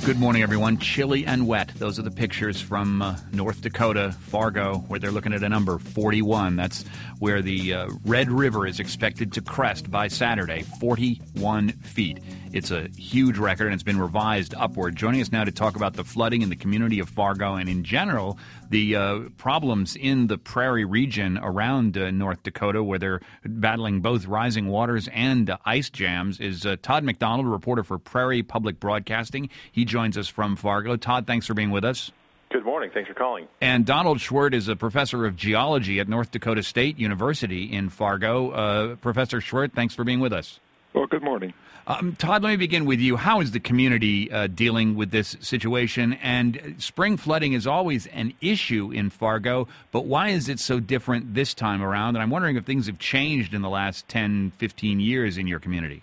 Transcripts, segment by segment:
Good morning, everyone. Chilly and wet. Those are the pictures from North Dakota, Fargo, where they're looking at a number 41. That's where the Red River is expected to crest by Saturday, 41 feet. It's a huge record, and it's been revised upward. Joining us now to talk about the flooding in the community of Fargo and, in general, the problems in the prairie region around North Dakota, where they're battling both rising waters and ice jams, is Todd McDonald, a reporter for Prairie Public Broadcasting. He joins us from Fargo. Todd, thanks for being with us. Good morning. Thanks for calling. And Donald Schwerdt is a professor of geology at North Dakota State University in Fargo. Professor Schwerdt, thanks for being with us. Well, good morning. Todd, let me begin with you. How is the community dealing with this situation? And spring flooding is always an issue in Fargo, but why is it so different this time around? And I'm wondering if things have changed in the last 10, 15 years in your community.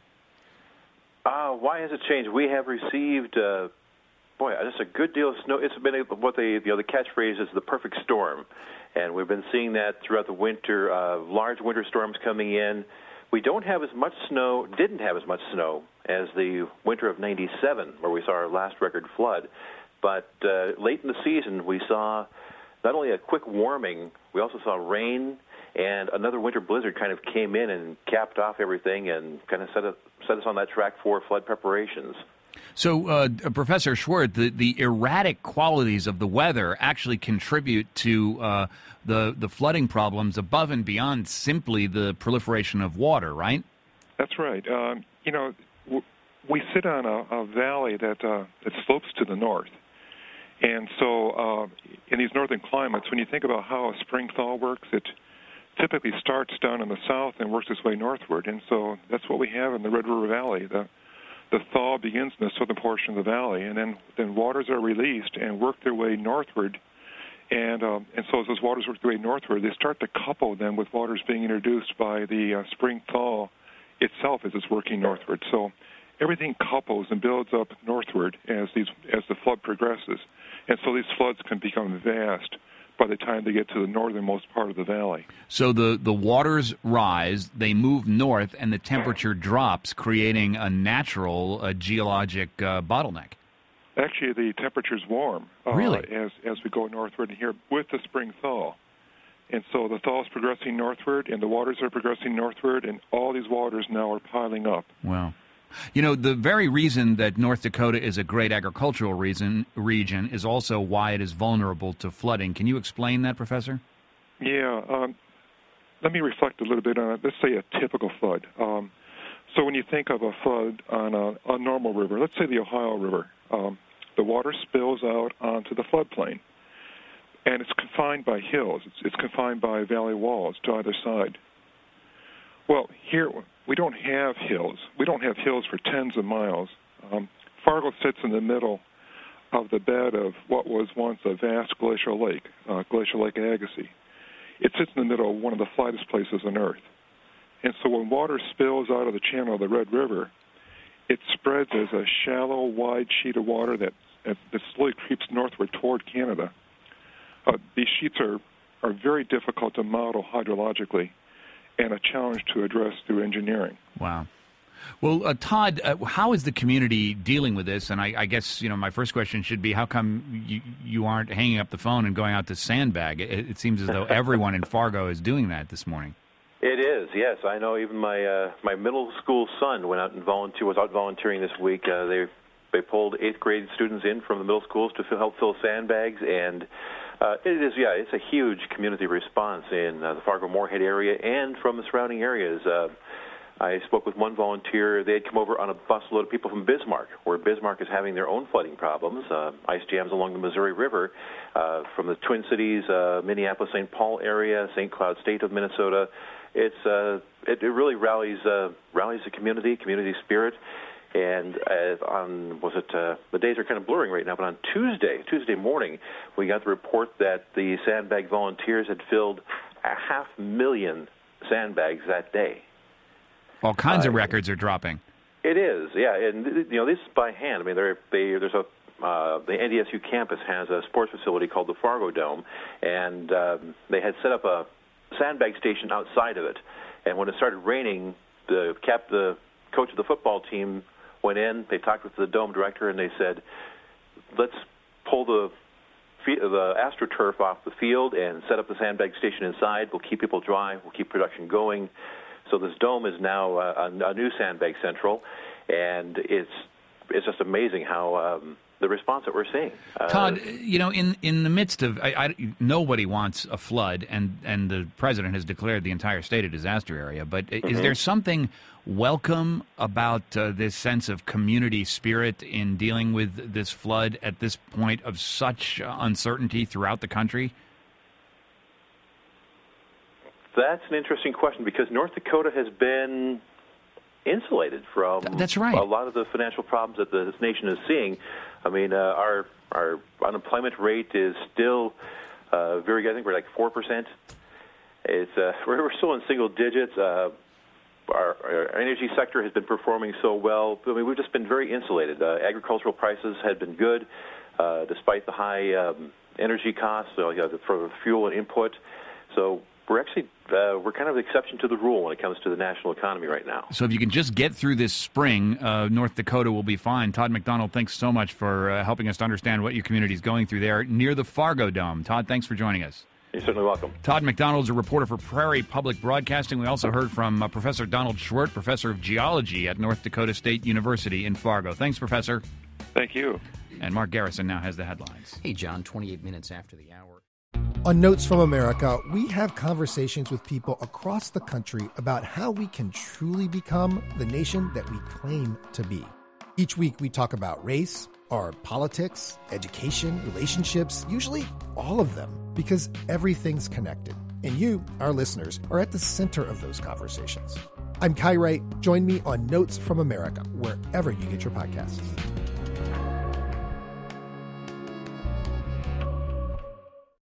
Why has it changed? We have received, just a good deal of snow. It's been what the catchphrase is, the perfect storm. And we've been seeing that throughout the winter, large winter storms coming in. We didn't have as much snow as the winter of 97, where we saw our last record flood. But late in the season, we saw not only a quick warming, we also saw rain, and another winter blizzard kind of came in and capped off everything and kind of set us on that track for flood preparations. So, Professor Schwerdt, the erratic qualities of the weather actually contribute to the flooding problems above and beyond simply the proliferation of water, right? That's right. We sit on a valley that slopes to the north. And so in these northern climates, when you think about how a spring thaw works, it typically starts down in the south and works its way northward. And so that's what we have in the Red River Valley. The thaw begins in the southern portion of the valley, and then waters are released and work their way northward. And so as those waters work their way northward, they start to couple then with waters being introduced by the spring thaw itself as it's working northward. So everything couples and builds up northward as the flood progresses. And so these floods can become vast by the time they get to the northernmost part of the valley. So the waters rise, they move north, and the temperature drops, creating a natural geologic bottleneck. Actually, the temperature's warm really? as we go northward here with the spring thaw. And so the thaw is progressing northward, and the waters are progressing northward, and all these waters now are piling up. Wow. You know, the very reason that North Dakota is a great agricultural region is also why it is vulnerable to flooding. Can you explain that, Professor? Yeah. Let me reflect a little bit on it. Let's say a typical flood. So when you think of a flood on a normal river, let's say the Ohio River, the water spills out onto the floodplain, and it's confined by hills. It's confined by valley walls to either side. Well, here we don't have hills. We don't have hills for tens of miles. Fargo sits in the middle of the bed of what was once a vast glacial lake Agassiz. It sits in the middle of one of the flattest places on Earth. And so when water spills out of the channel of the Red River, it spreads as a shallow, wide sheet of water that slowly creeps northward toward Canada. These sheets are very difficult to model hydrologically, and a challenge to address through engineering. Wow. Well, Todd, how is the community dealing with this? And I guess, my first question should be, how come you aren't hanging up the phone and going out to sandbag? It seems as though everyone in Fargo is doing that this morning. It is, yes. I know even my middle school son was out volunteering this week. They pulled 8th grade students in from the middle schools to help fill sandbags, and it's a huge community response in the Fargo-Moorhead area and from the surrounding areas. I spoke with one volunteer. They had come over on a busload of people from Bismarck, where Bismarck is having their own flooding problems, ice jams along the Missouri River, from the Twin Cities, Minneapolis-St. Paul area, St. Cloud State of Minnesota. It really rallies the community spirit. And the days are kind of blurring right now, but on Tuesday morning, we got the report that the sandbag volunteers had filled 500,000 sandbags that day. All kinds of records are dropping. It is, yeah, and this is by hand. I mean, the NDSU campus has a sports facility called the Fargo Dome, and they had set up a sandbag station outside of it. And when it started raining, the coach of the football team went in. They talked with the Dome director, and they said, let's pull the AstroTurf off the field and set up the sandbag station inside. We'll keep people dry. We'll keep production going. So this dome is now a new Sandbag Central, and it's just amazing how the response that we're seeing. Todd, in the midst of nobody wants a flood, and the president has declared the entire state a disaster area. But is there something welcome about this sense of community spirit in dealing with this flood at this point of such uncertainty throughout the country? That's an interesting question, because North Dakota has been insulated from That's right. a lot of the financial problems that this nation is seeing. I mean, our unemployment rate is still very good. I think we're like 4%. We're still in single digits. Our energy sector has been performing so well. I mean, we've just been very insulated. Agricultural prices had been good, despite the high energy costs for fuel and input. So we're actually we're kind of the exception to the rule when it comes to the national economy right now. So if you can just get through this spring, North Dakota will be fine. Todd McDonald, thanks so much for helping us to understand what your community is going through there near the Fargo Dome. Todd, thanks for joining us. You're certainly welcome. Todd McDonald is a reporter for Prairie Public Broadcasting. We also heard from Professor Donald Schwerdt, professor of geology at North Dakota State University in Fargo. Thanks, Professor. Thank you. And Mark Garrison now has the headlines. Hey, John, 28 minutes after the hour. On Notes from America, we have conversations with people across the country about how we can truly become the nation that we claim to be. Each week we talk about race, our politics, education, relationships, usually all of them, because everything's connected. And you, our listeners, are at the center of those conversations. I'm Kai Wright. Join me on Notes from America, wherever you get your podcasts.